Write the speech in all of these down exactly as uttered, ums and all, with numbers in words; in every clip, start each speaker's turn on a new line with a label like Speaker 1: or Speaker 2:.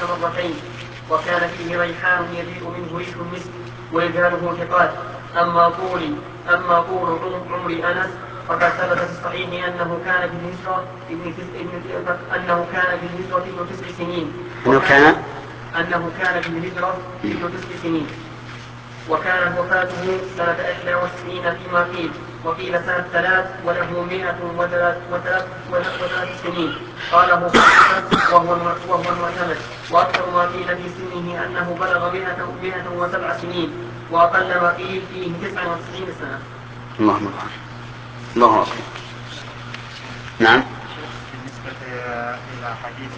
Speaker 1: مرتين، وكان فيه ريحان يجيء منه ريح المسك ورجاله ثقات. أما طول أما طول عمر أنس فقد ثبت في الصحيح أنه كان في الهجرة أنه كان في الهجرة ابن تسع سنين
Speaker 2: أنه كان
Speaker 1: أنه كان في الهجرة ابن تسع سنين وكانت وفاته سنة إحدى وستين فيما قيل، وقيل سنة ثلاث وله مئة وثلاث وثلاث وثلاث سنين قاله خمسة وهو وهو المعتمد. وأكثر ما قيل في سنه أنه بلغ مئة مئة وسبع سنين، وأقل ما قيل فيه تسعة وتسعين سنة.
Speaker 2: الله أكبر. الله أكبر. نعم.
Speaker 3: بالنسبة إلى حديث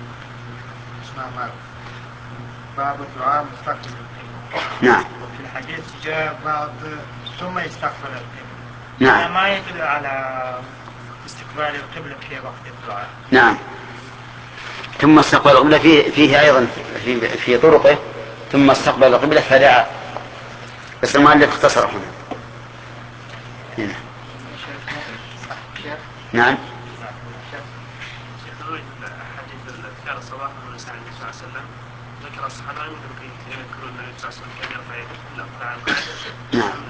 Speaker 3: باب الدعاء مستقبل القبلة.
Speaker 2: نعم.
Speaker 3: في الحديث جاء بعض ثم يستقبل القبلة.
Speaker 2: نعم.
Speaker 3: ما يدل على استقبال القبلة في وقت الدعاء.
Speaker 2: نعم. ثم استقبل القبلة فيه, فيه أيضا في, في طرقه ثم استقبل القبلة فدعا، بس المؤلف اختصر هنا. هنا. نعم.
Speaker 4: حديث اذكار الصباح من لسان النبي صلى الله عليه وسلم ذكر الصحابه يمكن يذكرون النبي صلى الله عليه وسلم كان يرفع يده.
Speaker 2: نعم.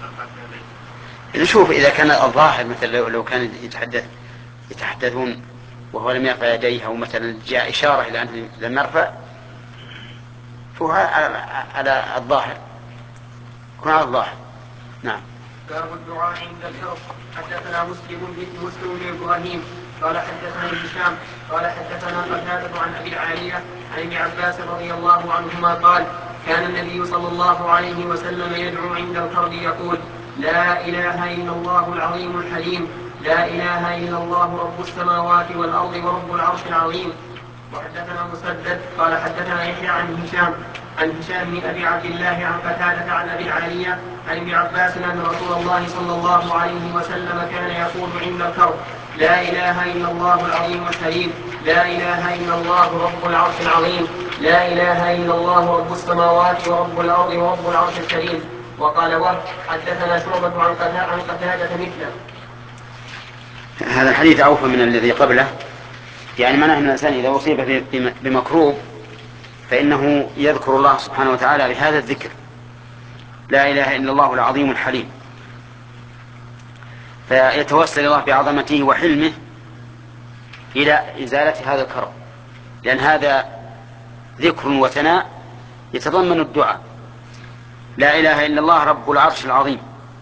Speaker 2: نشوف إذا كان الظاهر مثل لو كان يتحدث يتحدثون وهو لم يرفع يديه أو مثلا جاء إشارة إلى أنه لم يرفع فهو على الظاهر يكون على الظاهر. نعم.
Speaker 1: باب الدعاء عند الحرب. حدثنا مسلم بن مسلم بن ابراهيم قال حدثنا هشام قال حدثنا قتادة عن ابي العالية عن ابن عباس رضي الله عنهما قال كان النبي صلى الله عليه وسلم يدعو عند الحرب يقول لا اله الا الله العظيم الحليم لا اله الا الله رب السماوات والارض ورب العرش العظيم. وحدثنا مسدد قال حدثنا يحيى عن هشام عن هشام بن ابي عبد الله عن قتادة عن ابي العالية عن ابن عباس ان رسول الله صلى الله عليه وسلم كان يقول عند الكرب لا اله الا الله العظيم الحليم لا اله الا الله رب العرش العظيم لا اله الا الله رب السماوات ورب الارض ورب العرش الكريم. وقال وهب حدثنا شعبة عن قتادة مثله.
Speaker 2: هذا الحديث أوفى من الذي قبله، يعني معناه أن الإنسان إذا أصيب بمكروب فإنه يذكر الله سبحانه وتعالى بهذا الذكر لا إله إلا الله العظيم الحليم، فيتوسل الله بعظمته وحلمه إلى إزالة هذا الكرب، لأن هذا ذكر وثناء يتضمن الدعاء. لا إله إلا الله رب العرش العظيم،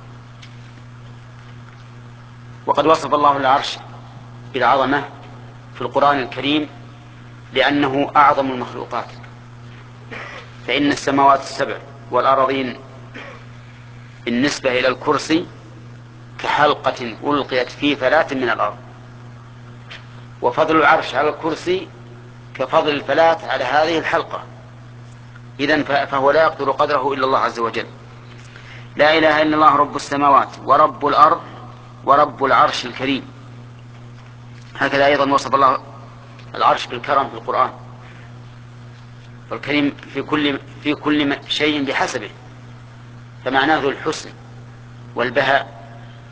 Speaker 2: وقد وصف الله العرش بالعظمة في القرآن الكريم لأنه أعظم المخلوقات، فإن السماوات السبع والأراضين بالنسبة إلى الكرسي كحلقة ألقيت في فلاة من الأرض، وفضل العرش على الكرسي كفضل الفلاة على هذه الحلقة، إذن فهو لا يقدر قدره إلا الله عز وجل. لا إله إلا الله رب السماوات ورب الأرض ورب العرش الكريم. هكذا أيضا وصف الله العرش بالكرم في القرآن، والكريم في كل في كل شيء بحسبه، فمعناه ذو الحسن والبهاء.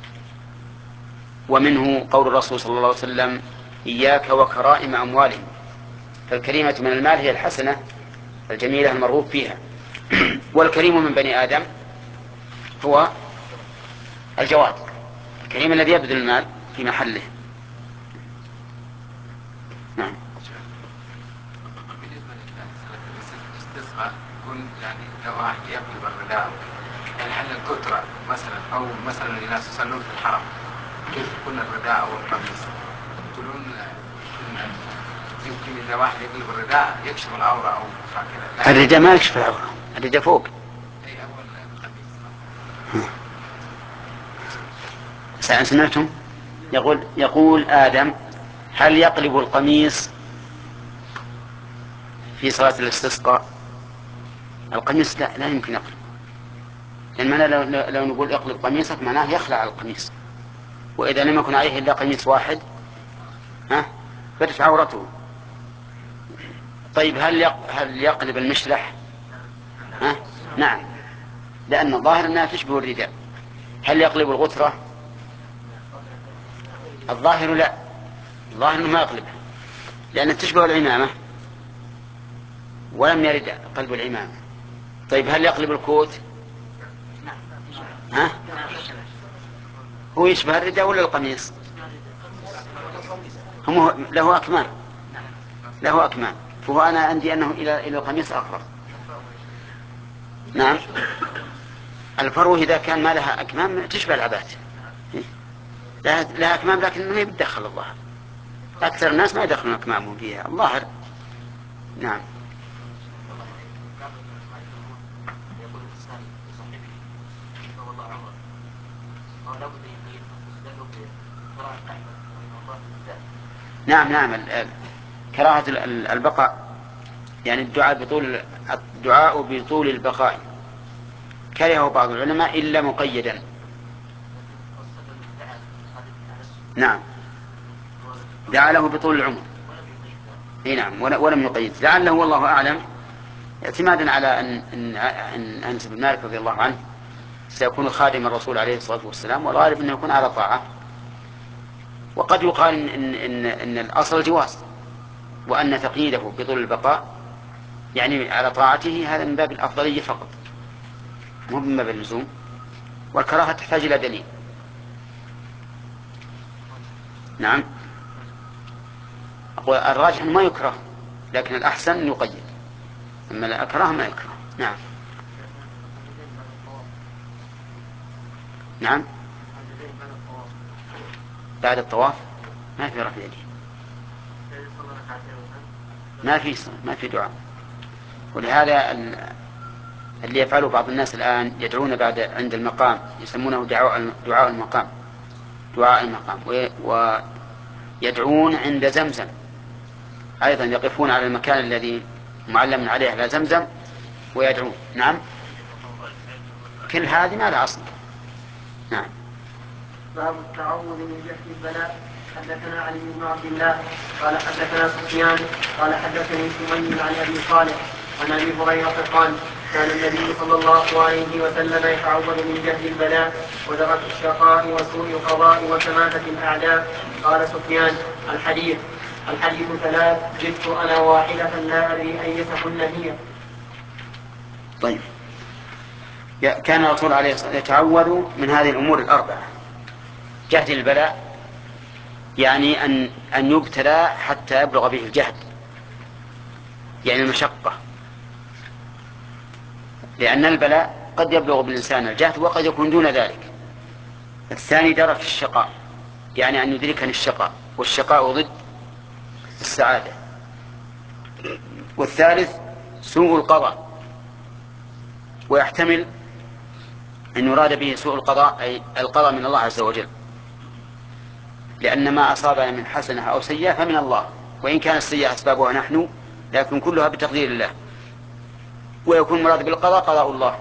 Speaker 2: ومنه قول الرسول صلى الله عليه وسلم إياك وكرائم أموالهم، فالكريمة من المال هي الحسنة الجميلة المرغوب فيها، والكريم من بني آدم هو الجواد، الكريم الذي يبذل المال في محله. نعم.
Speaker 5: بالنسبة للاستسقاء يكون يعني لو واحد يقلب الرداء يعني حل الكترة مثلا، أو مثلا الناس يصلون في الحرم كيف يكون الرداء أو القميص؟ يقولون يمكن إذا واحد يقلب الرداء يكشف العورة أو هكذا.
Speaker 2: الرداء ما يكشف العورة، الرداء فوق.
Speaker 5: أي أول القميص.
Speaker 2: سمعتم؟ يقول يقول آدم هل يقلب القميص في صلاة الاستسقاء؟ القميص لا, لا يمكن يقلب، لأن معنى لو, لو نقول اقلب قميصك معناه يخلع القميص، وإذا لم يكن عليه إلا قميص واحد ها بدت عورته. طيب هل هل يقلب المشلح؟ ها؟ نعم، لأن الظاهر أنها تشبه الرداء. هل يقلب الغترة؟ الظاهر لا، الظاهر أنه ما يقلبها لأنها تشبه العمامة. ولم يرد قلب العمامة. طيب هل يقلب الكوت؟ ها؟ هو يشبه الرداء ولا القميص؟ هم له أكمام، له أكمام، فهو أنا عندي أنه إلى إلى القميص أقرب. نعم. الفروة إذا كان ما لها أكمام تشبه العبات، لها أكمام لكن ما يدخل الظاهر، أكثر الناس ما يدخلون أكمامهم فيها الظاهر. نعم. نعم نعم. كراهة البقاء يعني الدعاء بطول الدعاء بطول البقاء كرهه بعض العلماء إلا مقيدا. نعم دعا له بطول العمر. اي نعم ولم يقيد، لعله والله أعلم اعتمادا على أن أن أن أنس بن مالك رضي الله عنه سيكون خادم الرسول عليه الصلاة والسلام، والغالب أنه يكون على طاعة. وقد يقال إن, إن, إن, إن الأصل الجواز، وأن تقييده بطول البقاء يعني على طاعته هذا من باب الأفضلية فقط، مو من باب اللزوم، والكراهة تحتاج إلى دليل. نعم. أقول الراجح ما يكره، لكن الأحسن أن يقيد، أما الأكره ما يكره. نعم. نعم بعد الطواف ما في رفع يدين، ما في ما في دعاء. ولهذا اللي يفعله بعض الناس الآن يدعون بعد عند المقام، يسمونه دعاء دعاء المقام، دعاء المقام، ويدعون عند زمزم أيضا، يقفون على المكان الذي معلم عليه على زمزم ويدعون. نعم. كل هذه ما لها أصل. نعم.
Speaker 1: باب التعوذ من جهل البلاء. حدثنا علي بن عبد الله قال حدثنا سفيان قال حدثني سمي عن ابي صالح عن ابي هريره قال كان النبي صلى الله عليه وسلم يتعوذ من جهل البلاء ودرك الشقاء وسوء القضاء وشماتة الاعداء. قال سفيان الحديث الحديث ثلاث جئت انا واحدة لا ادري ايتهن هي.
Speaker 2: طيب كان الرسول عليه الصلاة والسلام يتعوذ من هذه الأمور الأربعة: جهد البلاء يعني أن أن يبتلى حتى يبلغ به الجهد، يعني المشقة، لأن البلاء قد يبلغ بالإنسان الجهد وقد يكون دون ذلك. الثاني درك الشقاء، يعني أن يدركني الشقاء، والشقاء ضد السعادة. والثالث سوء القضاء، ويحتمل أن يراد به سوء القضاء أي القضاء من الله عز وجل، لأن ما أصابنا من حسنة أو سيئة فمن الله، وإن كان السيئة أسبابها نحن لكن كلها بتقدير الله. ويكون مراد بالقضاء قضاء الله.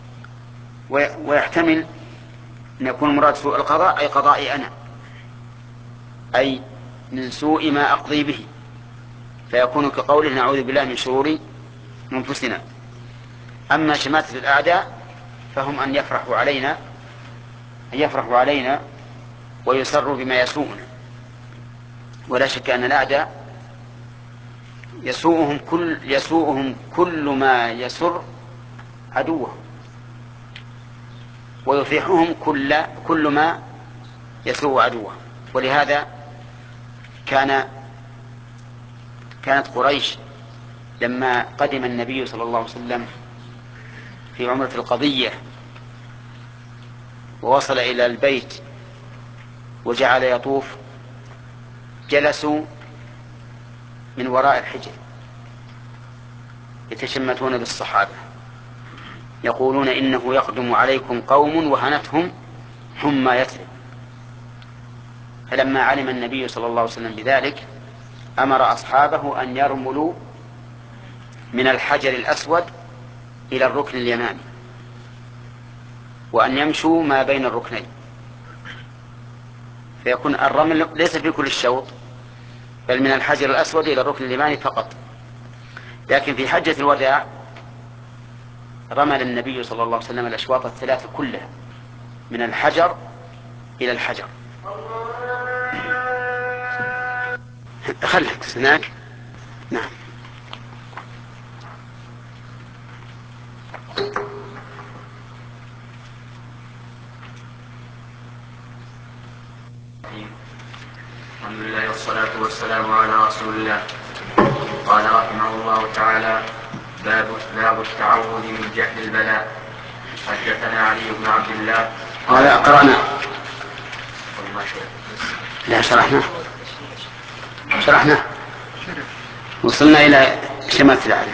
Speaker 2: ويحتمل أن يكون مراد سوء القضاء أي قضائي أنا، أي من سوء ما أقضي به، فيكون كقوله نعوذ بالله من شرور أنفسنا. أما شماتة الأعداء فهم أن يفرحوا علينا أن يفرحوا علينا ويسروا بما يسوءنا. ولا شك أن الأعداء يسوءهم كل يسوءهم كل ما يسر عدوهم، ويفرحهم كل كل ما يسوء عدوهم. ولهذا كان كانت قريش لما قدم النبي صلى الله عليه وسلم في عمرة القضية ووصل إلى البيت وجعل يطوف، جلسوا من وراء الحجر يتشمتون بالصحابة يقولون إنه يقدم عليكم قوم وهنتهم حمى يثرب. فلما علم النبي صلى الله عليه وسلم بذلك أمر أصحابه أن يرملوا من الحجر الأسود إلى الركن اليماني، وأن يمشوا ما بين الركنين، فيكون الرمل ليس في كل الشوط بل من الحجر الأسود إلى الركن اليماني فقط. لكن في حجة الوداع رمل النبي صلى الله عليه وسلم الأشواط الثلاثة كلها من الحجر إلى الحجر. خلك هناك. نعم.
Speaker 1: قال رسول الله. قال رحمه الله تعالى: باب باب التعوذ من جهل البلاء. حدثنا علي بن عبد الله
Speaker 2: هذا قرأنا لا شرحنا شرحنا وصلنا إلى شمالة العالم.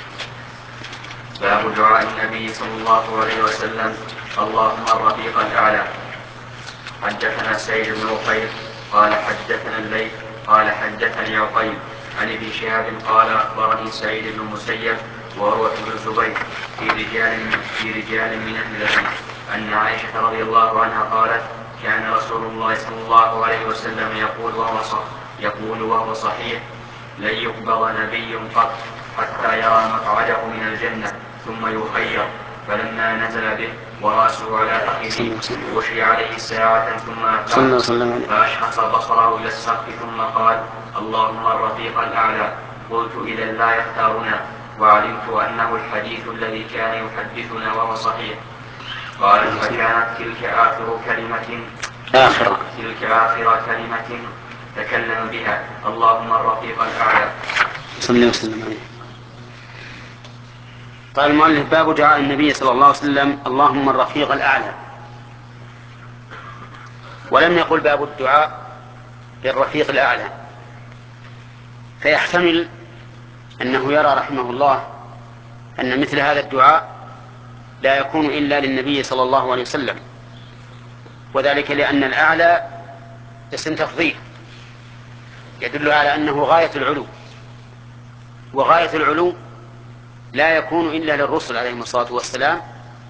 Speaker 1: باب دعاء النبي صلى الله عليه وسلم: اللهم الرفيق الأعلى. حدثنا سعيد بن عقيل قال حدثنا الليث قال حدثني عقيل عن ابن شهاب قال أخبرني سعيد بن المسيب وعروة بن الزبير في رجال في رجال من أهل العلم أن عائشة رضي الله عنها قالت: كان رسول الله صلى الله عليه وسلم يقول وهو صح يقول وهو صحيح: لن يقبض نبي قط حتى يرى مقعده من الجنة ثم يخير. فلما نزل به ورأسه على فخذه وشي عليه ساعة ثم أفاق فأشخص بصره إلى السقف ثم قال: اللهم الرفيق الأعلى. قلت: إذا لا يختارنا. وعلمت أنه الحديث الذي كان يحدثنا وهو صحيح. قال: فكانت تلك آخر كلمة
Speaker 2: آخر
Speaker 1: تلك آخر كلمة تكلم بها: اللهم الرفيق الأعلى.
Speaker 2: صلى الله عليه وسلم. قال المؤلف: باب دعاء النبي صلى الله عليه وسلم: اللهم الرفيق الأعلى. ولم يقل باب الدعاء للرفيق الأعلى، فيحتمل أنه يرى رحمه الله أن مثل هذا الدعاء لا يكون إلا للنبي صلى الله عليه وسلم، وذلك لأن الأعلى اسم تفضيل يدل على أنه غاية العلو، وغاية العلو لا يكون إلا للرسل عليهم الصلاة والسلام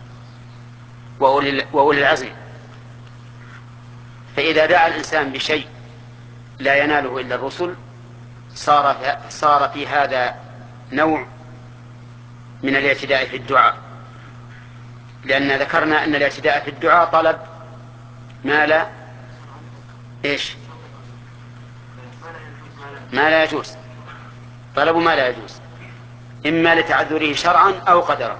Speaker 2: وأولي العزم. فإذا دعا الإنسان بشيء لا يناله إلا الرسل صار في, صار في هذا نوع من الاعتداء في الدعاء، لأن ذكرنا أن الاعتداء في الدعاء طلب ما لا إيش ما لا يجوز، طلب ما لا يجوز إما لتعذره شرعا أو قدرا.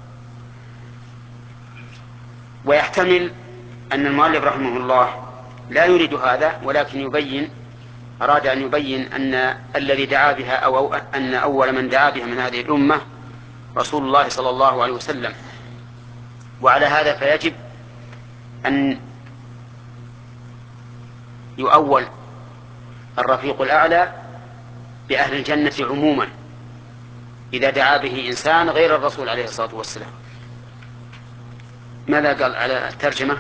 Speaker 2: ويحتمل أن المؤلف رحمه الله لا يريد هذا، ولكن يبين أراد أن يبين أن الذي دعا بها أو أن أول من دعا بها من هذه الأمة رسول الله صلى الله عليه وسلم. وعلى هذا فيجب أن يؤول الرفيق الأعلى بأهل الجنة عموما إذا دعا به إنسان غير الرسول عليه الصلاة والسلام. ماذا قال على الترجمة؟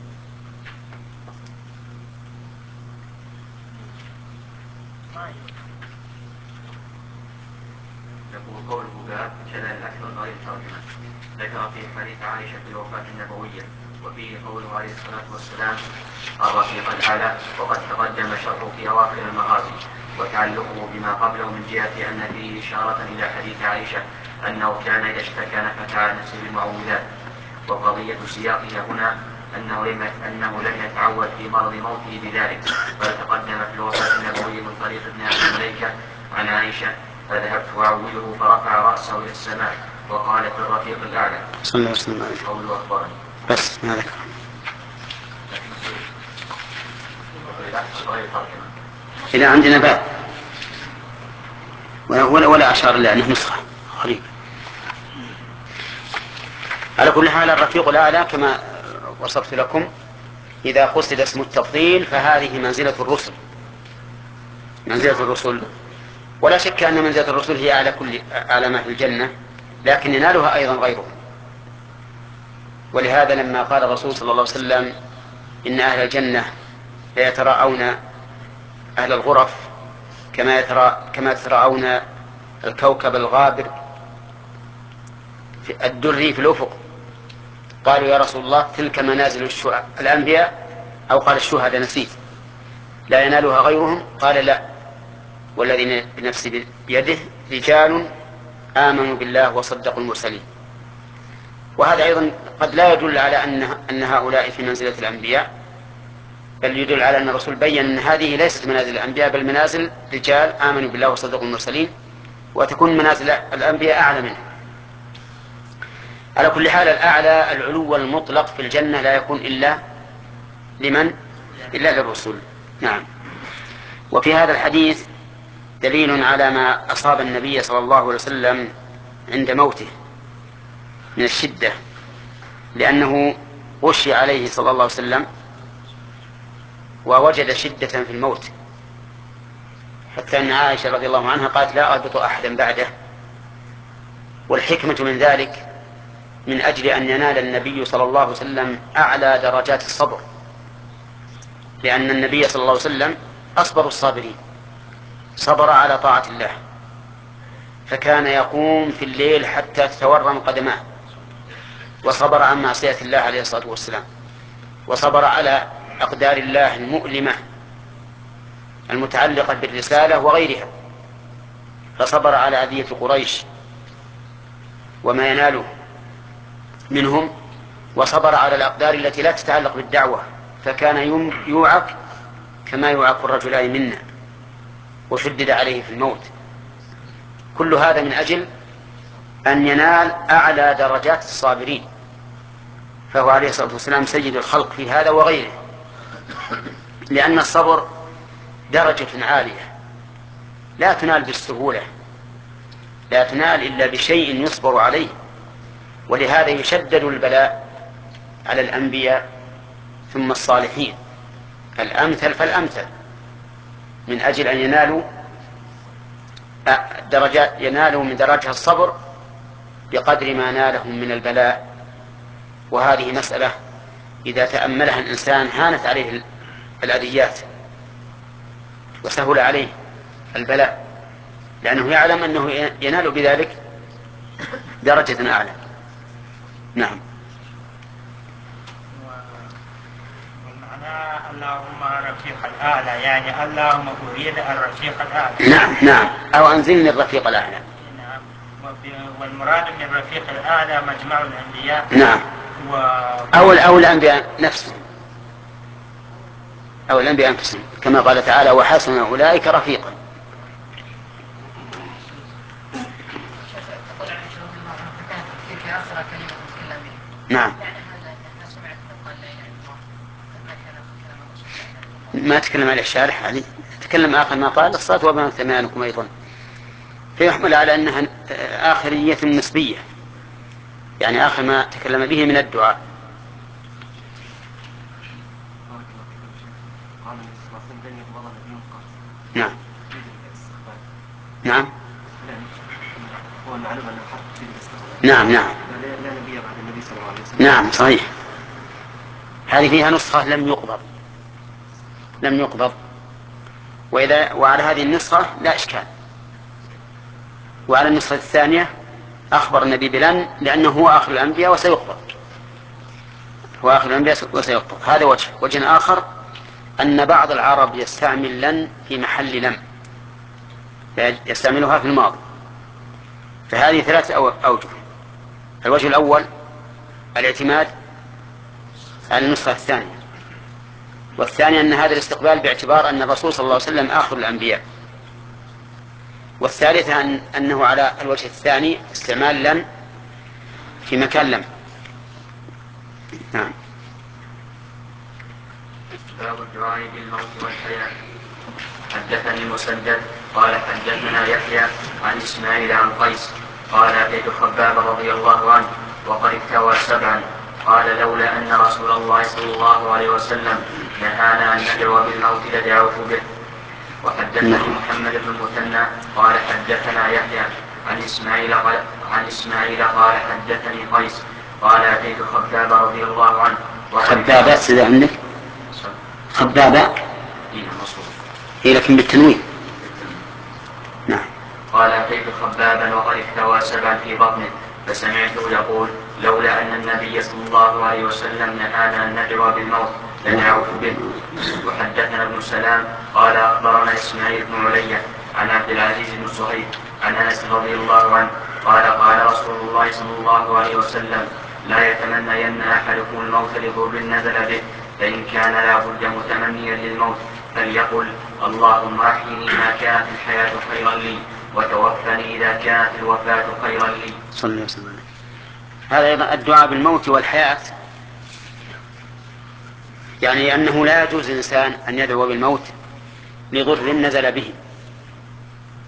Speaker 1: يقول قوله باب كذا الأكثر غير ترجمة. ذكر في حديث عائشة في الوفاة النبوية وفيه قوله عليه الصلاة والسلام: الرفيق الأعلى. وقد تقدم شرحه في أواخر المغازي وتعلقه بما قبله من جهة أن فيه إشارة إلى حديث عائشة أنه كان إذا اشتكى نفث على نفسه بالمعوذات. وقضية سياقها هنا أنه لم أنه لم يتعود في مرض موته بذلك، بل تقدم في الوفاة النبوية من طريق ابن أبي مليكة عن عائشة: فذهبت أعوذه فرفع رأسه إلى السماء وقال: في الرفيق الأعلى.
Speaker 2: صلى الله عليه وسلم.
Speaker 1: قوله أخبرني.
Speaker 2: بس ما ذكر. إذا عندنا باب ولا, ولا أشار إلا أنه نسخة غريبة. على كل حال الرفيق الأعلى كما وصفت لكم إذا قصد اسم التفضيل فهذه منزلة الرسل، منزلة الرسل، ولا شك أن منزلة الرسل هي أعلى كل أعلى ما في الجنة، لكن ينالها أيضا غيرهم. ولهذا لما قال الرسول صلى الله عليه وسلم: إن أهل الجنة ليتراءون أهل الغرف كما يترى كما يتراءون الكوكب الغابر في الدري في الأفق، قالوا: يا رسول الله تلك منازل الأنبياء، أو قال الشهداء نسيت، لا ينالها غيرهم؟ قال: لا، والذي بنفسي بيده رجال آمنوا بالله وصدقوا المرسلين. وهذا أيضا قد لا يدل على أن أن هؤلاء في منزلة الأنبياء، بل يدل على أن الرسول بيّن أن هذه ليست منازل الأنبياء بل منازل رجال آمنوا بالله وصدقوا المرسلين، وتكون منازل الأنبياء أعلى منه. على كل حال الأعلى العلو المطلق في الجنة لا يكون إلا لمن؟ إلا للرسول. نعم. وفي هذا الحديث دليل على ما أصاب النبي صلى الله عليه وسلم عند موته من الشدة، لأنه غشي عليه صلى الله عليه وسلم ووجد شدة في الموت، حتى أن عائشة رضي الله عنها قالت لا أربط أحدا بعده. والحكمة من ذلك من أجل أن ينال النبي صلى الله عليه وسلم أعلى درجات الصبر، لأن النبي صلى الله عليه وسلم أصبر الصابرين، صبر على طاعة الله، فكان يقوم في الليل حتى تتورم قدماه، وصبر عن معصية الله عليه الصلاة والسلام، وصبر على أقدار الله المؤلمة المتعلقة بالرسالة وغيرها، فصبر على أذية قريش وما يناله منهم، وصبر على الأقدار التي لا تتعلق بالدعوة، فكان يوعك كما يوعك الرجلان منا، وشدد عليه في الموت. كل هذا من أجل أن ينال أعلى درجات الصابرين، فهو عليه الصلاة والسلام سيد الخلق في هذا وغيره، لأن الصبر درجة عالية لا تنال بالسهولة، لا تنال إلا بشيء يصبر عليه، ولهذا يشدد البلاء على الأنبياء ثم الصالحين، الأمثل فالأمثل، من أجل أن ينالوا درجات، ينالوا من درجة الصبر بقدر ما نالهم من البلاء. وهذه مسألة إذا تأملها الإنسان هانت عليه الأذيات وسهل عليه البلاء، لأنه يعلم أنه ينال بذلك درجة أعلى. نعم.
Speaker 3: والمعنى اللهم رفيق الأعلى، يعني اللهم أريد الرفيق الأعلى.
Speaker 2: نعم نعم، أو أنزلني الرفيق الأعلى.
Speaker 3: نعم. والمراد من الرفيق الأعلى مجمع الأنبياء.
Speaker 2: نعم.
Speaker 3: و...
Speaker 2: أو أو الأنبياء نفسهم، أو الأنبياء أنفسهم، كما قال تعالى وحسن أولئك رفيقا. نعم. ما تكلم عليه الشارح، هذه تكلم آخر ما قال الصلاة وبنات ثمانكم أيضا، فيحمل على أنها آخرية نسبية، يعني آخر ما تكلم به من الدعاء. نعم نعم نعم نعم نعم صحيح. هذه فيها نسخة لم يقبض لم يقبض وإذا وعلى هذه النسخة لا إشكال. وعلى النسخة الثانية أخبر النبي بلن لأنه هو آخر الأنبياء وسيقبض، هو آخر الأنبياء وسيقبض. هذا وجه. وجه آخر أن بعض العرب يستعمل لن في محل لم، يستعملها في الماضي، فهذه ثلاثة أوجه. الوجه الأول الاعتماد على النسخة الثانية، والثاني أن هذا الاستقبال باعتبار أن الرسول صلى الله عليه وسلم آخر الأنبياء، والثالثة أن أنه على الوجه الثاني استعمال لن في مكان لم. نعم.
Speaker 1: باب الدعاء بالموت والحياة. حدثني مسدد قال حدثنا يحيى عن إسماعيل عن قيس قال أتيت خباب رضي الله عنه وقد اكتوى سبعا قال لولا أن رسول الله صلى الله عليه وسلم نهانا أن ندعو بالموت لدعوت به. وحدثني محمد بن المثنى قال حدثنا يحيى عن إسماعيل قال عن إسماعيل قال حدثني قيس قال أتيت خباب رضي الله عنه.
Speaker 2: خبابة سيدة عندك خبابة هي لكن بالتنوين. نعم.
Speaker 1: قال أتيت خبابا وقد احتوى سبعا في بطنه فسمعته يقول لولا أن النبي صلى الله عليه وسلم نهانا أن ندعو بالموت لدعوت به. وحدثنا ابن سلام قال أخبرنا إسماعيل بن علية عن عبد العزيز بن صهيب عن أنس رضي الله عنه قال قال رسول الله صلى الله عليه وسلم لا يتمنين أحدكم الموت لضر نزل به، فإن كان لا بد متمنيا للموت فليقل اللهم أحيني ما كانت الحياة خيرا لي وتوفني إذا كانت الوفاة خيرا لي.
Speaker 2: صلى الله عليه وسلم. هذا أيضا الدعاء بالموت والحياة، يعني أنه لا يجوز الإنسان أن يدعو بالموت لضر نزل به،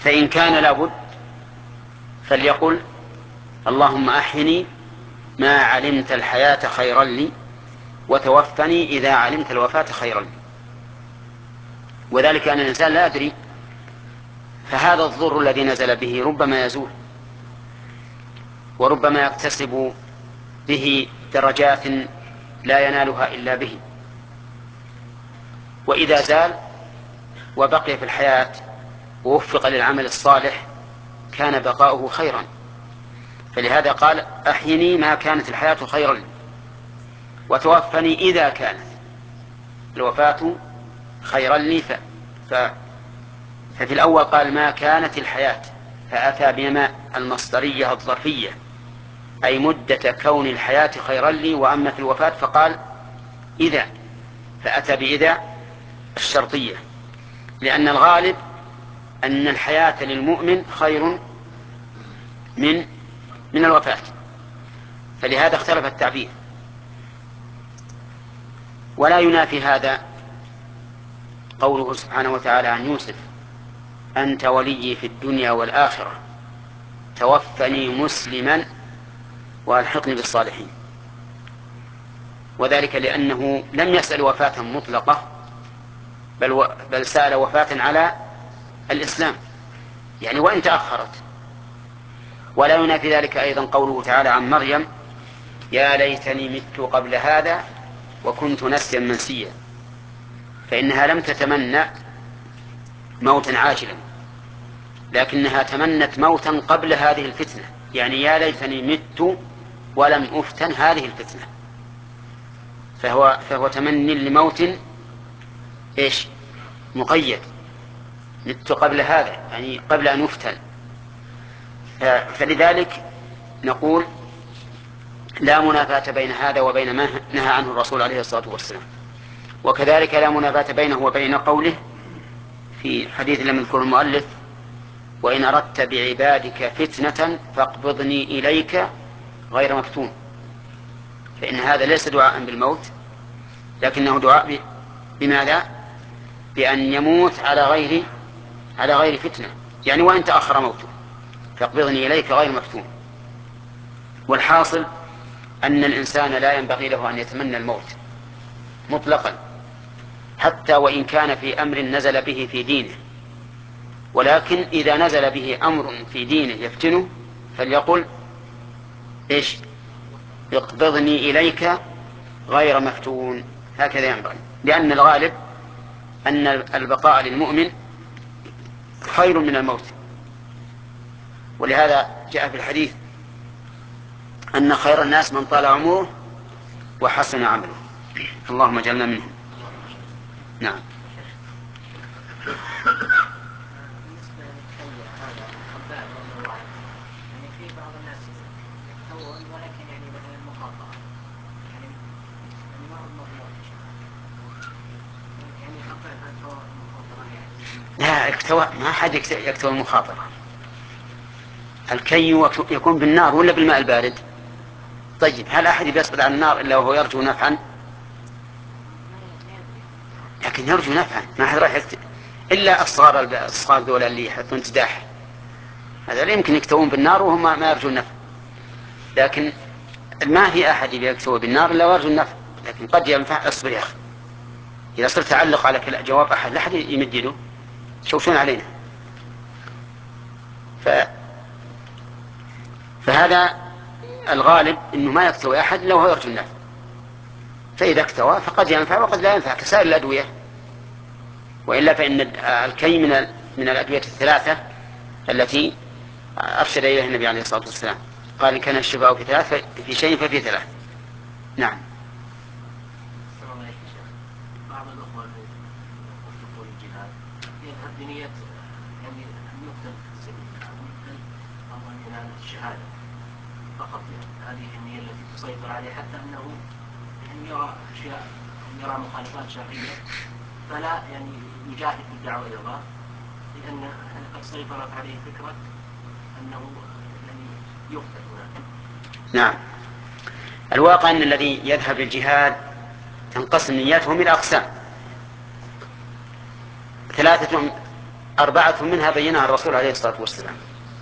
Speaker 2: فإن كان لابد فليقل اللهم أحيني ما علمت الحياة خيرا لي وتوفني إذا علمت الوفاة خيرا لي. وذلك أن الإنسان لا يدري، فهذا الضر الذي نزل به ربما يزول، وربما يكتسب به درجات لا ينالها إلا به، وإذا زال وبقي في الحياة ووفق للعمل الصالح كان بقاؤه خيرا. فلهذا قال أحيني ما كانت الحياة خيرا لي وتوفني إذا كانت الوفاة خيرا لي. ف... ف... ففي الأول قال ما كانت الحياة، فأتى بما المصدرية الظرفية أي مدة كون الحياة خيرا لي، وأما في الوفاة فقال إذا، فأتى بإذا الشرطية، لأن الغالب أن الحياة للمؤمن خير من من الوفاة، فلهذا اختلف التعبير. ولا ينافي هذا قوله سبحانه وتعالى عن يوسف أنت ولي في الدنيا والآخرة توفني مسلما وألحقني بالصالحين، وذلك لأنه لم يسأل وفاة مطلقة بل, و... بل سأل وفاة على الإسلام، يعني وإن تأخرت. ولا ينافي ذلك أيضا قوله تعالى عن مريم يا ليتني مت قبل هذا وكنت نسيا منسيا، فإنها لم تتمنى موتا عاجلا، لكنها تمنت موتا قبل هذه الفتنة، يعني يا ليتني مت ولم أفتن هذه الفتنة، فهو, فهو تمني لموت إيش مقيد، مت قبل هذا يعني قبل أن أفتن. فلذلك نقول لا منافاة بين هذا وبين ما نهى عنه الرسول عليه الصلاة والسلام، وكذلك لا منافاة بينه وبين قوله في حديث لم يذكره المؤلف وإن أردت بعبادك فتنة فاقبضني إليك غير مفتون، فإن هذا ليس دعاء بالموت لكنه دعاء بماذا؟ بأن يموت على غير على غير فتنة، يعني وإن تأخر موته فاقبضني إليك غير مفتون. والحاصل أن الإنسان لا ينبغي له أن يتمنى الموت مطلقا حتى وإن كان في أمر نزل به في دينه، ولكن إذا نزل به أمر في دينه يفتنه فليقل إيش اقبضني إليك غير مفتون، هكذا ينبغي، لأن الغالب أن البقاء للمؤمن خير من الموت. ولهذا جاء في الحديث أن خير الناس من طال عمره وحسن عمله، اللهم اجعلنا منهم. نعم. لا اكتوى ما حد يكتوى المخاطرة. الكي يكون بالنار ولا بالماء البارد؟ طيب هل أحد يسقط عن النار إلا وهو يرجو نفعا؟ لكن يرجو نفعا، ما أحد راح يكتب إلا الصغار الصغار دول اللي يحطون تداح، هذا لا يمكن يكتوون بالنار وهم ما يرجون نفع. لكن ما في أحد يكتوى بالنار إلا ويرجو النفع، لكن قد ينفع. اصبر يا أخي، إذا صرت تعلق على كل جواب أحد لا أحد يمد له، شوشون علينا. ف... فهذا الغالب إنه ما يكتوى أحد لو هو يرجو النفع، فإذا اكتوى فقد ينفع وقد لا ينفع كسائر الأدوية. وإلا فإن الكي من من الأدوية الثلاثة التي أرشد إليها النبي عليه الصلاة والسلام، قال إن كان الشفاء في ثلاث في شيء ففي ثلاث. نعم.
Speaker 6: بعض الأخوة يطلقون الجهاد يذهب بنية يعني أن يقتل في سبيل الله أو أن ينال الشهادة فقط، يعني هذه النية التي تسيطر عليه، حتى أنه يعني يرى أشياء يرى مخالفات شرعية فلا يعني يجاهد في الدعوة إلى الله، لأن قد سيطرت عليه فكرة أنه يعني يقتل هناك.
Speaker 2: نعم. الواقع أن الذي يذهب للجهاد تنقسم نياتهم إلى أقسام ثلاثة. أربعة منها بينها الرسول عليه الصلاة والسلام: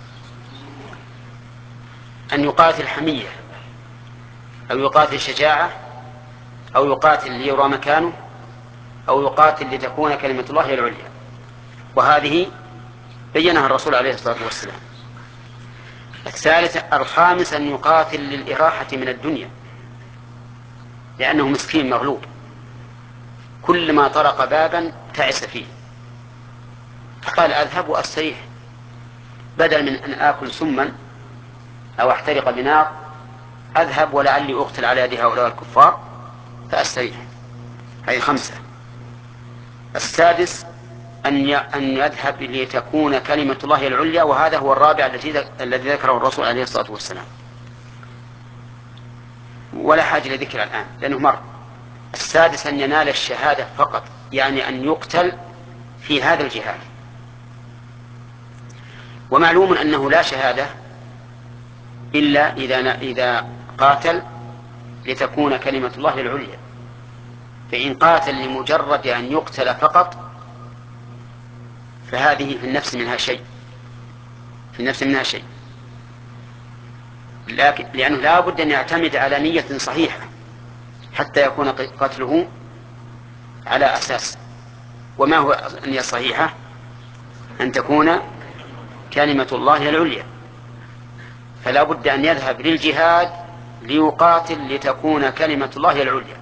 Speaker 2: أن يقاتل حمية، أو يقاتل شجاعة، أو يقاتل ليرى مكانه، أو يقاتل لتكون كلمة الله هي العليا، وهذه بينها الرسول عليه الصلاة والسلام. الثالث الخامس أن يقاتل للإراحة من الدنيا، لأنه مسكين مغلوب، كلما طرق بابا تعس فيه، فقال أذهب وأستريح بدل من أن آكل سما أو أحترق بنار، أذهب ولعلي أقتل على يد هؤلاء الكفار فأستريح. هذه خمسة. السادس أن أن يذهب لتكون كلمة الله العليا، وهذا هو الرابع الذي ذكره الرسول عليه الصلاة والسلام، ولا حاجة لذكر الآن لأنه مر. السادس أن ينال الشهادة فقط، يعني أن يقتل في هذا الجهاد. ومعلوم أنه لا شهادة إلا إذا إذا قاتل لتكون كلمة الله العليا، فإن قاتل لمجرد أن يقتل فقط فهذه في النفس منها شيء في النفس منها شيء لكن لأنه لا بد أن يعتمد على نية صحيحة حتى يكون قتله على أساس. وما هو النية الصحيحة؟ أن تكون كلمة الله العليا، فلا بد أن يذهب للجهاد ليقاتل لتكون كلمة الله العليا.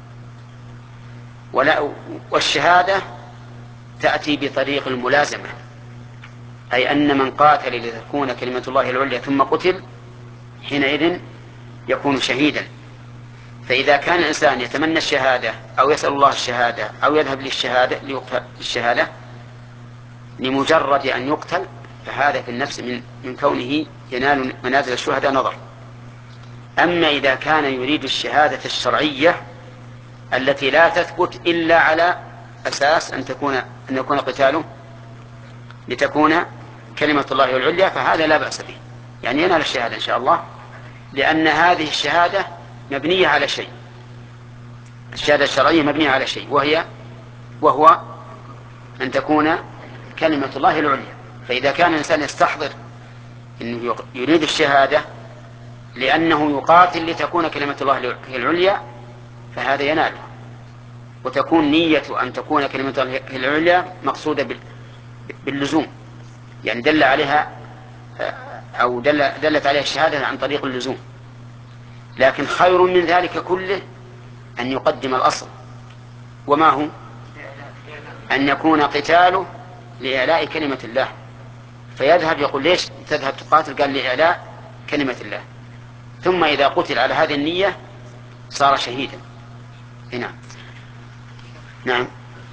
Speaker 2: ولا والشهادة تأتي بطريق الملازمة، أي أن من قاتل لتكون كلمة الله العليا ثم قتل حينئذ يكون شهيدا. فإذا كان الإنسان يتمنى الشهادة أو يسأل الله الشهادة أو يذهب للشهادة للشهادة لمجرد أن يقتل، فهذا في النفس من, من كونه ينال منازل الشهداء نظر. أما إذا كان يريد الشهادة الشرعية التي لا تثبت إلا على أساس أن تكون أن يكون قتاله لتكون كلمة الله العليا، فهذا لا بأس به، يعني ينال الشهادة إن شاء الله، لأن هذه الشهادة مبنية على شيء. الشهادة الشرعية مبنية على شيء، وهي وهو أن تكون كلمة الله العليا. فإذا كان الإنسان يستحضر أنه يريد الشهادة لأنه يقاتل لتكون كلمة الله العليا فهذا يناله، وتكون نية أن تكون كلمة الله العليا مقصودة باللزوم، يعني دل عليها أو دل دلت عليها الشهادة عن طريق اللزوم. لكن خير من ذلك كله أن يقدم الأصل، وما هو؟ أن يكون قتاله لإعلاء كلمة الله، فيذهب يقول ليش تذهب تقاتل؟ قال لإعلاء كلمة الله، ثم إذا قتل على هذه النية صار شهيدا. نعم نعم.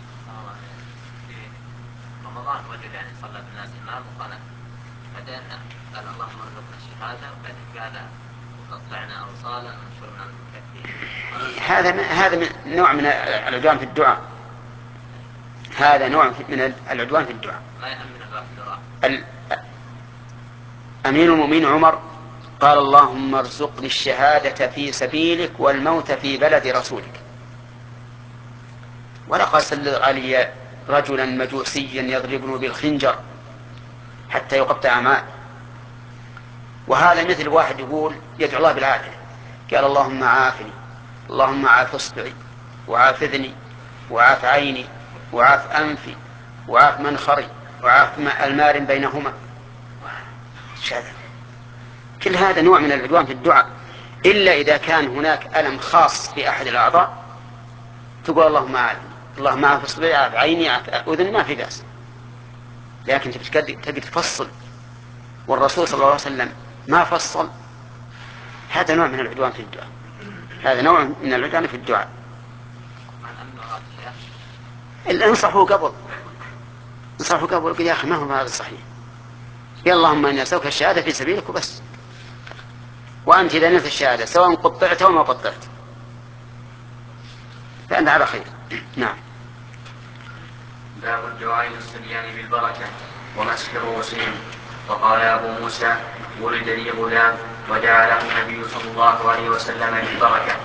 Speaker 6: رمضان رجل يعني صلى بالناس إمام وقال بعدين قال اللهم ارزقنا الشهادة، وبعدين قال وقطعنا أوصالا وانشرنا المكفين.
Speaker 2: هذا هذا من نوع من العدوان في الدعاء، هذا نوع من العدوان في الدعاء.
Speaker 6: ما يأمن الدعاء.
Speaker 2: أمير المؤمنين عمر قال اللهم ارزقني الشهادة في سبيلك والموت في بلد رسولك. ولقد سلط علي رجلا مجوسيا يضربني بالخنجر حتى يقطع معه. وهذا مثل واحد يقول يدعو الله بالعافية، قال اللهم عافني، اللهم عاف اصبعي وعاف اذني وعاف عيني وعاف أنفي وعاف منخري وعاف المار بينهما. كل هذا نوع من العدوان في الدعاء، إلا إذا كان هناك ألم خاص في أحد الأعضاء تقول اللهم عافني، اللهم عاف اصبعي، عاف عيني، عاف أذني، ما في بأس. لكن تبي تفصل والرسول صلى الله عليه وسلم ما فصل، هذا نوع من العدوان في الدعاء، هذا نوع من العدوان في الدعاء. انصحوا قبل انصحوا قبل يا أخي ما هو هذا صحيح، يا اللهم إني أسألك الشهادة في سبيلك وبس، وأنت إذا نلت الشهادة سواء قطعت أو ما قطعت فأنت على خير. نعم.
Speaker 7: باب الدعاء للصبيان بالبركة ومسح رؤوسهم. وقال أبو موسى ولد لي غلام ودعا له النبي صلى الله عليه وسلم بالبركة.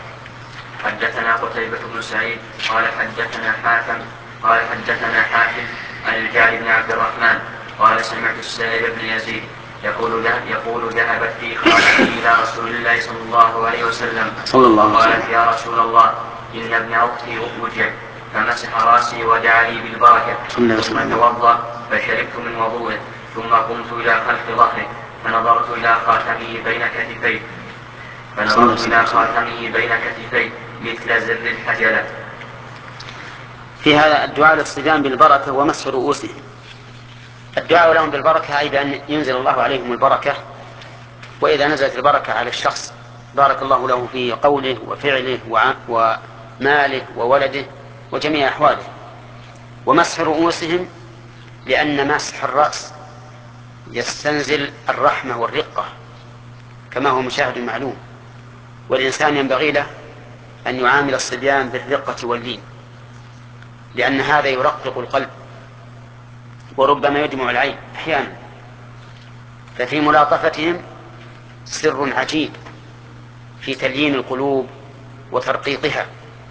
Speaker 7: حدثنا قتيبة بن سعيد قال حدثنا حاتم قال حدثنا حاتم عن عن الجعد بن عبد الرحمن قال سمعت السائب بن يزيد يقول ذهب يقول ذهبت في خالتي إلى رسول الله صلى الله عليه وسلم
Speaker 2: صلى الله عليه وسلم
Speaker 7: قالت يا رسول الله إن ابن أختي وجع فمسح راسي ودعا لي بالبركة ثم توضأ فشربت من وضوءه ثم قمت إلى خلف ظهره فنظرت إلى خاتمه بين كتفيه فنظرت إلى خاتمه بين كتفيه مثل زر الحجلة.
Speaker 2: في هذا الدعاء للصبيان بالبركة ومسح رؤوسهم. الدعاء لهم بالبركة أي بأن ينزل الله عليهم البركة، وإذا نزلت البركة على الشخص بارك الله له في قوله وفعله وماله وولده وجميع أحواله. ومسح رؤوسهم لأن مسح الرأس يستنزل الرحمة والرقة كما هو مشاهد معلوم، والإنسان ينبغي له أن يعامل الصبيان بالرقة واللين، لأن هذا يرقق القلب وربما يدمع العين أحيانا. ففي ملاطفتهم سر عجيب في تليين القلوب وترقيقها.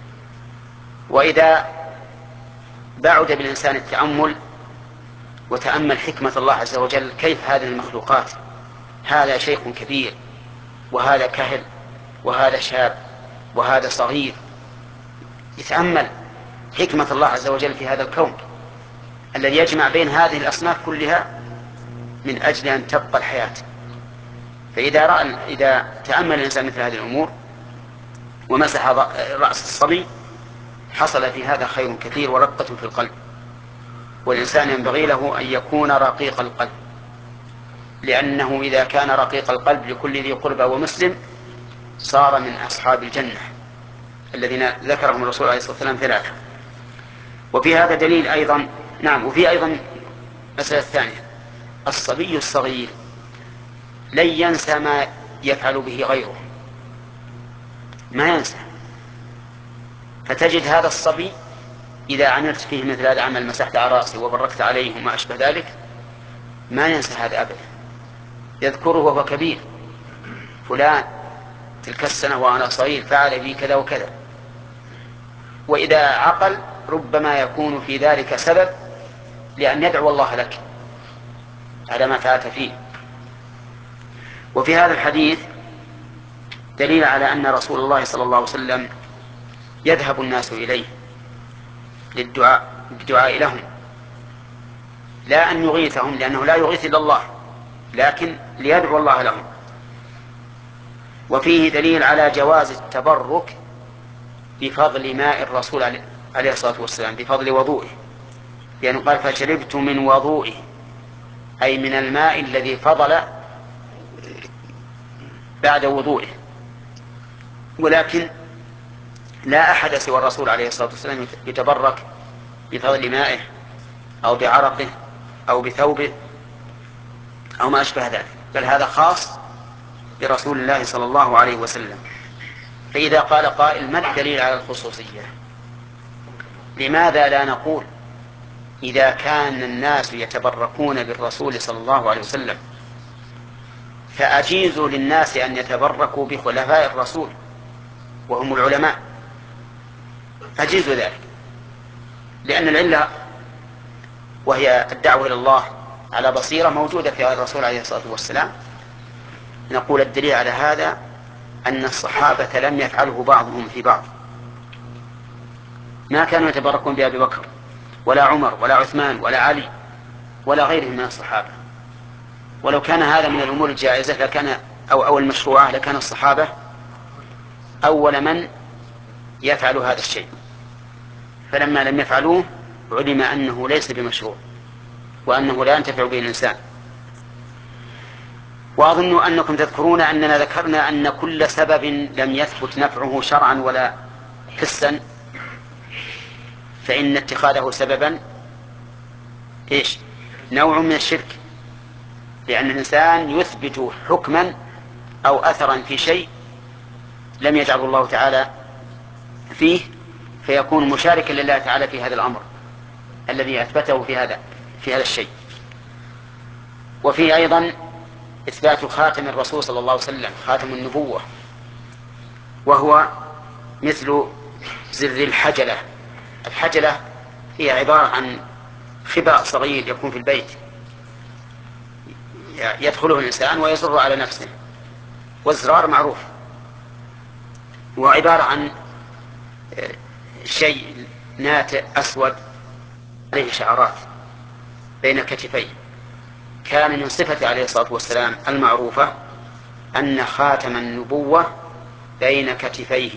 Speaker 2: وإذا بعد بالإنسان التأمل وتأمل حكمة الله عز وجل كيف هذه المخلوقات، هذا شيخ كبير وهذا كهل وهذا شاب وهذا صغير، يتأمل حكمة الله عز وجل في هذا الكون الذي يجمع بين هذه الأصناف كلها من أجل أن تبقى الحياة. فإذا رأى إذا تأمل الإنسان مثل هذه الأمور ومسح رأس الصبي حصل في هذا خير كثير ورقة في القلب. والإنسان ينبغي له أن يكون رقيق القلب، لأنه إذا كان رقيق القلب لكل ذي قربى ومسلم صار من أصحاب الجنة الذين ذكرهم الرسول عليه الصلاة والسلام ثلاثة. وفي هذا دليل أيضا. نعم. وفي أيضا مسألة ثانية، الصبي الصغير لن ينسى ما يفعل به غيره، ما ينسى. فتجد هذا الصبي إذا عملت فيه مثل هذا العمل، مسحت على رأسه وبركت عليه وما أشبه ذلك، ما ينسى هذا أبدا، يذكره وهو كبير، فلان تلك السنة وأنا صغير فعل بي كذا وكذا. وإذا عقل ربما يكون في ذلك سبب لأن يدعو الله لك على ما فعلت فيه. وفي هذا الحديث دليل على أن رسول الله صلى الله عليه وسلم يذهب الناس إليه للدعاء بالدعاء لهم، لا أن يغيثهم، لأنه لا يغيث إلا الله، لكن ليدعو الله لهم. وفيه دليل على جواز التبرك بفضل ماء الرسول عليه الصلاة والسلام، بفضل وضوئه، لأنه قال فشربت من وضوئه، أي من الماء الذي فضل بعد وضوئه. ولكن لا أحد سوى الرسول عليه الصلاة والسلام يتبرك بفضل مائه أو بعرقه أو بثوبه أو ما أشبه ذلك، بل هذا خاص برسول الله صلى الله عليه وسلم. فإذا قال قائل ما الدليل على الخصوصية؟ لماذا لا نقول إذا كان الناس يتبركون بالرسول صلى الله عليه وسلم فأجيزوا للناس أن يتبركوا بخلفاء الرسول وهم العلماء، أجيزوا ذلك، لأن العلة وهي الدعوة إلى الله على بصيرة موجودة في الرسول عليه الصلاة والسلام. نقول الدليل على هذا أن الصحابة لم يفعله بعضهم في بعض، ما كانوا يتبركون بأبي بكر ولا عمر ولا عثمان ولا علي ولا غيرهم من الصحابة. ولو كان هذا من الأمور الجائزة لكان أو أو المشروعة لكان الصحابة أول من يفعل هذا الشيء، فلما لم يفعلوه علم أنه ليس بمشروع وأنه لا ينتفع به الإنسان. وأظن أنكم تذكرون أننا ذكرنا أن كل سبب لم يثبت نفعه شرعا ولا حسا فإن اتخاذه سببا إيش؟ نوع من الشرك، لأن الإنسان يثبت حكما أو أثرا في شيء لم يجعله الله تعالى فيه، فيكون مشاركا لله تعالى في هذا الأمر الذي أثبته في هذا في هذا الشيء. وفي أيضا إثبات خاتم الرسول صلى الله عليه وسلم، خاتم النبوة، وهو مثل زر الحجلة. الحجلة هي عبارة عن خباء صغير يكون في البيت يدخله الإنسان ويصر على نفسه، والزرار معروف هو عبارة عن شيء ناتئ أسود عليه شعرات بين كتفيه. كان من صفة عليه الصلاة والسلام المعروفة أن خاتم النبوة بين كتفيه.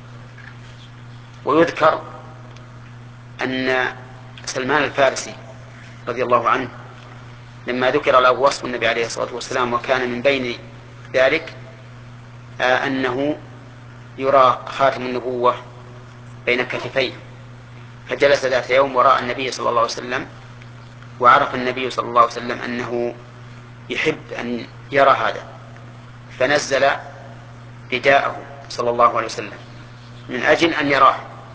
Speaker 2: ويذكر أن سلمان الفارسي رضي الله عنه لما ذكر له وصف النبي عليه الصلاة والسلام وكان من بين ذلك آه أنه يرى خاتم النبوة بين كتفيه، فجلس ذات يوم وراء النبي صلى الله عليه وسلم، وعرف النبي صلى الله عليه وسلم أنه يحب أن يرى هذا، فنزل رداءه صلى الله عليه وسلم من أجل أن يراه.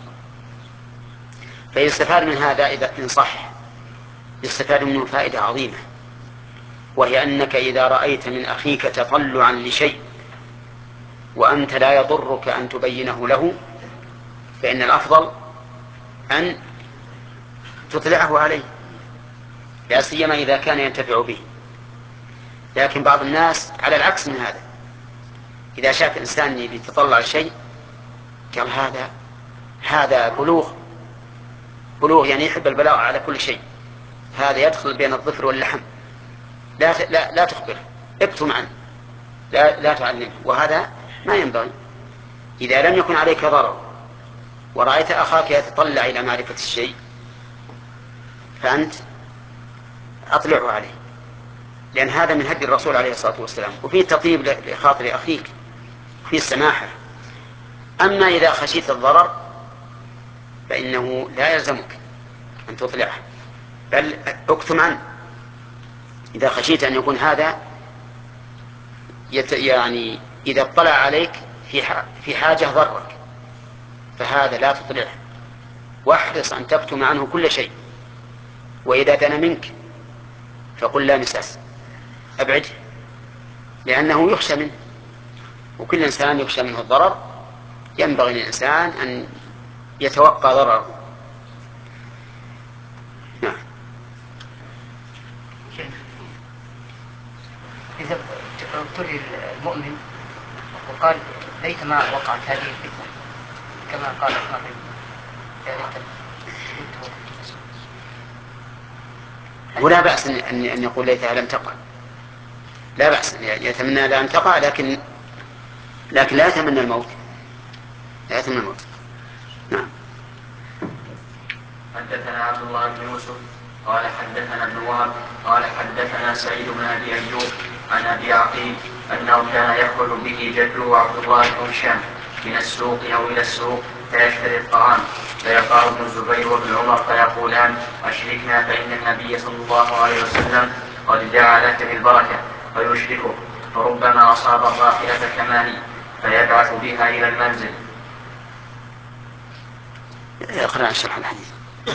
Speaker 2: فيستفاد من هذا إذا إن صح يستفاد منه فائدة عظيمة، وهي أنك إذا رأيت من أخيك تطلعا لشيء وأنت لا يضرك أن تبينه له فإن الأفضل أن تطلعه عليه، لا سيما إذا كان ينتفع به. لكن بعض الناس على العكس من هذا، إذا شاف إنسان يتطلع لشيء قال هذا هذا بلوغ بلوغ يعني يحب البلاغ على كل شيء، هذا يدخل بين الظفر واللحم، لا لا لا تخبره، اكتم عنه، لا لا تعلمه، وهذا ما ينبغي. إذا لم يكن عليك ضرر ورأيت أخاك يتطلع إلى معرفة الشيء فأنت أطلعه عليه، لأن هذا من هدي الرسول عليه الصلاة والسلام، وفيه تطيب لخاطر أخيك، فيه السماحة. أما إذا خشيت الضرر فإنه لا يلزمك أن تطلعه، بل اكتم عنه. إذا خشيت أن يكون هذا يت يعني إذا اطلع عليك في في حاجة ضرك فهذا لا تطلعه، واحرص أن تكتم عنه كل شيء. وإذا دنا منك فقل لا مساس، أبعده، لأنه يخشى منه، وكل إنسان يخشى منه الضرر، ينبغي للإنسان أن يتوقع ضرره. نعم.
Speaker 8: إذا ابتلي المؤمن وقال ليتما وقعت هذه الفتنة كما قال النبي يا ليت
Speaker 2: ولا بأس أن أن يقول ليتها لم تقع، لا بأس يتمنى لا أن تقع، لكن لكن لا يتمنى الموت، لا يتمنى الموت. نعم.
Speaker 7: حدثنا عبد الله بن يوسف قال حدثنا ابن وهب قال حدثنا سعيد بن ابي ايوب عن ابي عقيل انه كان يخرج به جده عبد الله بن هشام من السوق او الى السوق فيشتري الطعام، فيقع ابن الزبير وابن عمر فيقولان اشركنا فان النبي صلى الله عليه وسلم قد دعا لك بالبركه، فيشركه، فربما اصاب الراحله كما هي فيبعث بها الى المنزل.
Speaker 2: اقرأ شرح الحديث.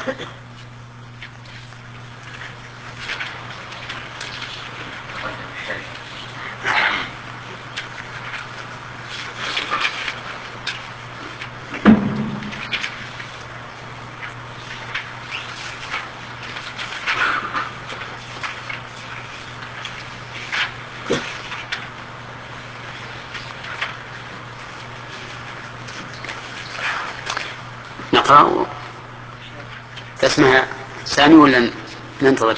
Speaker 2: نقرأ. اسمها سامي ولا ننتظر؟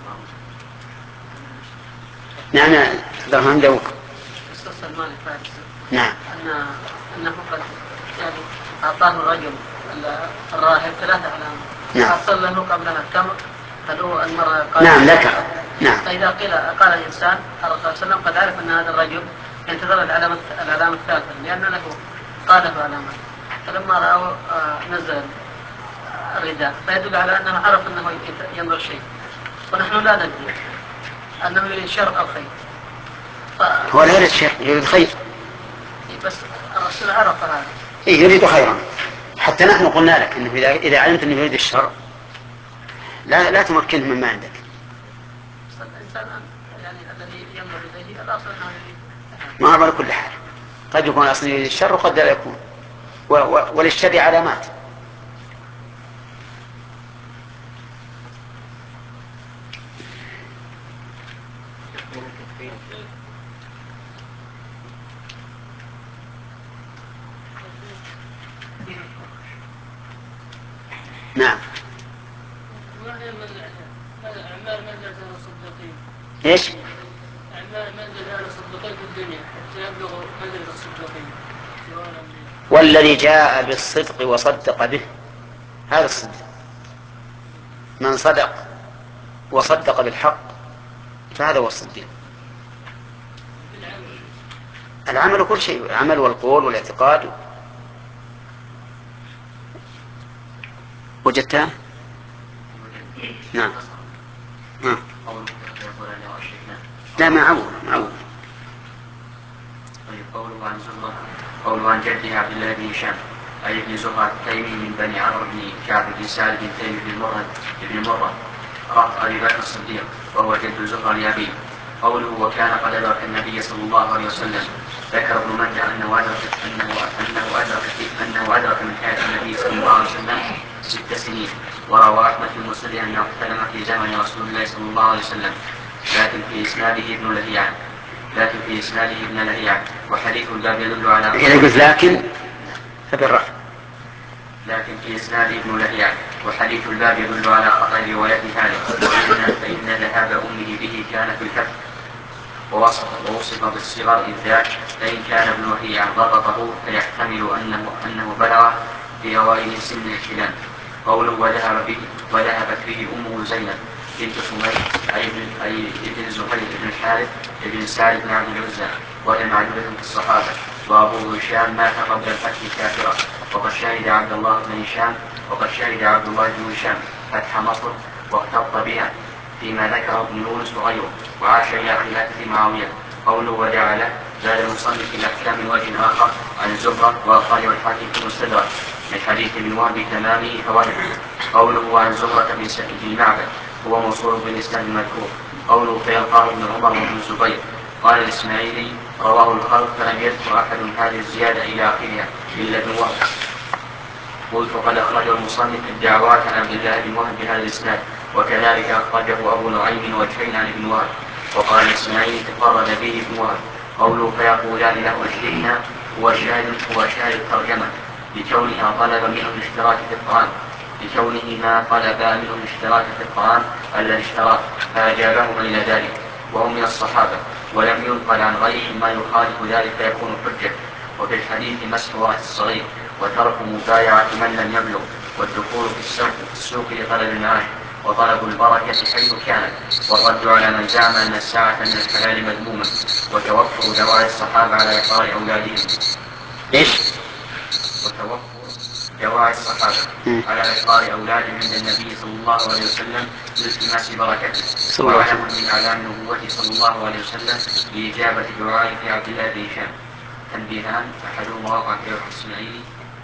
Speaker 2: نعم درهم دوك.
Speaker 1: أستاذ سلمان الفارسي.
Speaker 2: نعم.
Speaker 1: أن أنه قد يعني أعطاه الرجل الراهب ثلاثة أعلام.
Speaker 2: نعم.
Speaker 1: حصل له قبلها التمر، هل هو المرة قال؟
Speaker 2: نعم ذكر. نعم.
Speaker 1: فإذا قيل قال الإنسان الرسول صلى الله عليه وسلم قد عرف أن هذا الرجل ينتظر العلامة العلامة الثالثة لأن له قاله علامات، فلما رأوا نزل الرداء فيدل على أنه عرف أنه ينظر شيء، ونحن لا ندري أنه يريد شر أو خير. ف...
Speaker 2: هو لا يريد شر، يريد خير.
Speaker 1: بس الرسول عرف هذا.
Speaker 2: إيه يريد خيرا. حتى نحن قلنا لك أنه إذا إذا علمت أنه يريد الشر لا لا تمكنه مما عندك.
Speaker 1: الإنسان يعني الذي ينظر إليه الأصل أنه يريد.
Speaker 2: ما على كل حال قد يكون أصلا يريد الشر وقد لا يكون، و... و... وللشر علامات. نعم.
Speaker 9: أعمال منزلة الصديقين.
Speaker 2: إيش؟
Speaker 9: أعمال منزلة الصديقين في الدنيا حتى يبلغ منزلة الصديقين.
Speaker 2: والذي جاء بالصدق وصدق به هذا الصدق. من صدق وصدق بالحق فهذا هو الصديق. العمل كل شيء، العمل والقول والاعتقاد. وجدتها؟ نعم. ها. لا ما عود معود.
Speaker 7: طيب قوله عن زهرة قوله عن جده عبد الله بن هشام أي ابن زهرة التيمي من بني عمرو بن كعب بن سالم بن تيم بن مرة بن مرة رأت أبي بكر الصديق وهو جد زهرة لأبيه. قوله وكان قد أدرك النبي صلى الله عليه وسلم. ذكر ابن مندى أنه أدرك أنه أنه أدرك أنه أدرك من حياة النبي صلى الله عليه وسلم ست سنين. وروى أحمد في المسند أنه احتلم في زمن رسول الله صلى الله عليه وسلم لكن في إسناده ابن لهيعة لكن في إسناده ابن لهيعة وحديث الباب يدل على
Speaker 2: إذا قلت لكن فبالرفع.
Speaker 7: لكن في إسناده ابن لهيعة وحديث الباب يدل على خطأ رواية هذا فإن ذهاب أمه به كان في الفتح ووصف ووصف بالصغر إذ ذاك فإن كان ابن لهيعة ضبطه فيحتمل أنه أنه بلغ في أوائل سن الاحتلام. قوله وذهب به وذهبت به أمه زينب بنت سمية أي ابن أي ابن زهير بن الحارث بن سعد بن عبد العزى وهي معدودة في الصحابة. وأبوه هشام مات قبل الفتح كافرا وقد شهد عبد الله بن هشام وقد شهد عبد الله بن هشام فتح مصر واختلط بها فيما ذكر ابن يونس وغيره وعاش إلى خلافة معاوية. قوله ودعا له زاد المصنف في الأحكام من وجه آخر عن الزهرة وأخرجه الحاكم في المستدرك من حديث ابن وهب تمامه فوائد. قوله عن زهرة بن سعيد بن معبد هو موصول بالإسناد المذكور. قوله فيلقاه ابن عمر وابن الزبير. قال الإسماعيلي رواه الخلق فلم يذكر أحد هذه الزيادة إلى آخرها إلا ابن وهب. قلت قد أخرجه المصنف الدعوات عن عبد الله بن وهب بهذا الإسناد وكذلك أخرجه أبو نعيم وجهين عن ابن وهب. وقال الإسماعيلي تفرد به ابن وهب. قوله فيقولان له أشركنا هو شاهد هو شاهد الترجمة لكونها طلب منه الاشتراك في الطعام لكونه ما طلب منه الاشتراك في الطعام الذي اشتراه فأجابهما إلى ذلك وهم من الصحابة ولم ينقل عن غيرهم ما يخالف ذلك فيكون حجة. وفي الحديث مسح رأس الصغير وترك مبايعة من لم يبلغ والدخول في السوق في السوق لطلب المعاش وطلب البركة حيث كانت والرد على من زعم أن الساعة من الحلال مذموما وتوفر دواعي الصحابة على إحضار أولادهم.
Speaker 2: إيش؟
Speaker 7: وتوفر دواعي الصحابة على إحضار أولادهم عند النبي صلى الله عليه وسلم لالتماس بركته وعلم من أعلام نبوته صلى الله عليه وسلم لإجابة دعاء في عبد الله بن هشام. تنبيهان أحدهما وقع في وقت الإسماعيلي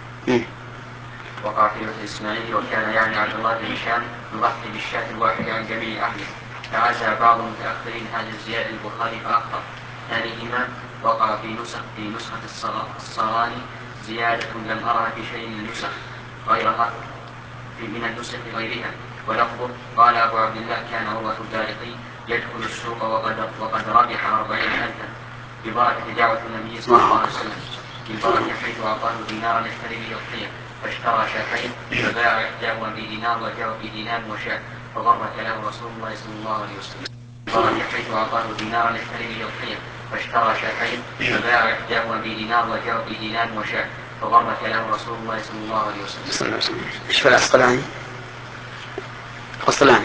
Speaker 7: وقع في وقت الإسماعيلي وكان يعني عبد الله بن هشام يضحي بالشاة الواحدة عن جميع أهله فعزى بعض المتأخرين هذه الزيادة البخاري فأخطأ. ثانيهما وقع في نسخ في نسخة الصراني زيادة لم أرها في شيء من النسخ غيرها في من النسخ غيرها ولفظه قال أبو عبد الله كان عروة البارقي يدخل السوق وقد وقد ربح أربعين ألفا ببركة دعوة النبي صلى الله عليه وسلم بالبركة حيث أعطاه دينارا يشتري به الطيب فاشترى شاتين فباع إحداهما بدينار وجاء بدينار وشاة فبارك له رسول الله صلى الله عليه وسلم بالبركة حيث أعطاه دينارا يشتري به الطيب فاشترى شاتين فباع إحداهما بدينار وجاء بدينار وشاة فبارك له رسول الله صلى الله عليه وسلم.
Speaker 2: إيش العسقلاني؟ العسقلاني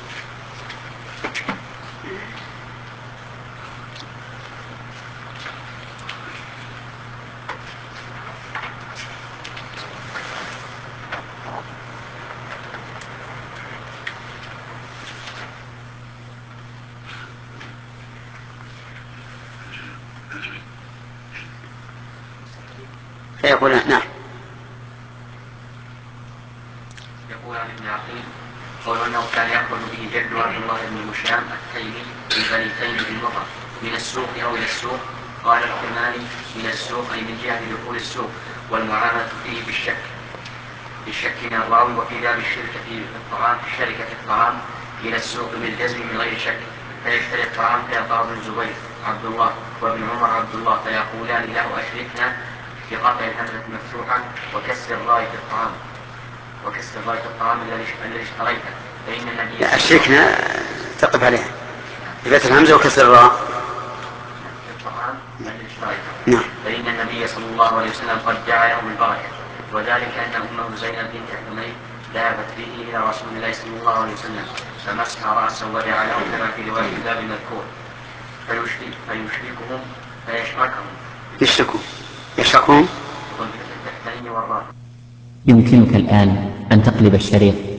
Speaker 2: فيقول نعم.
Speaker 7: يقول عن ابن عقيل قول انه كان يخرج به جد عبد الله بن هشام التيمي من بني تيم بن مرة من السوق او الى السوق. قال الكرماني من السوق اي من جهه دخول السوق والمعامله فيه بالشك بالشك من الراوي وفي باب الشركه في الطعام الشركه في الطعام الى السوق بالجزم من غير شك فيشتري الطعام فيقع ابن الزبير عبد الله وابن عمر عبد الله فيقولان له أشركنا بقطع الهمزة مفتوحة وكسر راية الطعام وكسر راية الطعام الذي اشتريته فإن النبي
Speaker 2: أشركنا تقف عليها بفتح الهمزة وكسر الراء
Speaker 7: الطعام الذي اشتريته
Speaker 2: نعم.
Speaker 7: فإن النبي صلى الله عليه وسلم قد جعله بالبركة وذلك أن أمه زينب بنت حميد ذهبت به إلى رسول الله صلى الله عليه وسلم فمسح رأسه ودعا له كما في رواية الباب المذكور فيشرك فيشركهم فيشركهم
Speaker 2: يشركوا يشركون
Speaker 7: بالتحتين والراء.
Speaker 10: يمكنك الآن أن تقلب الشريط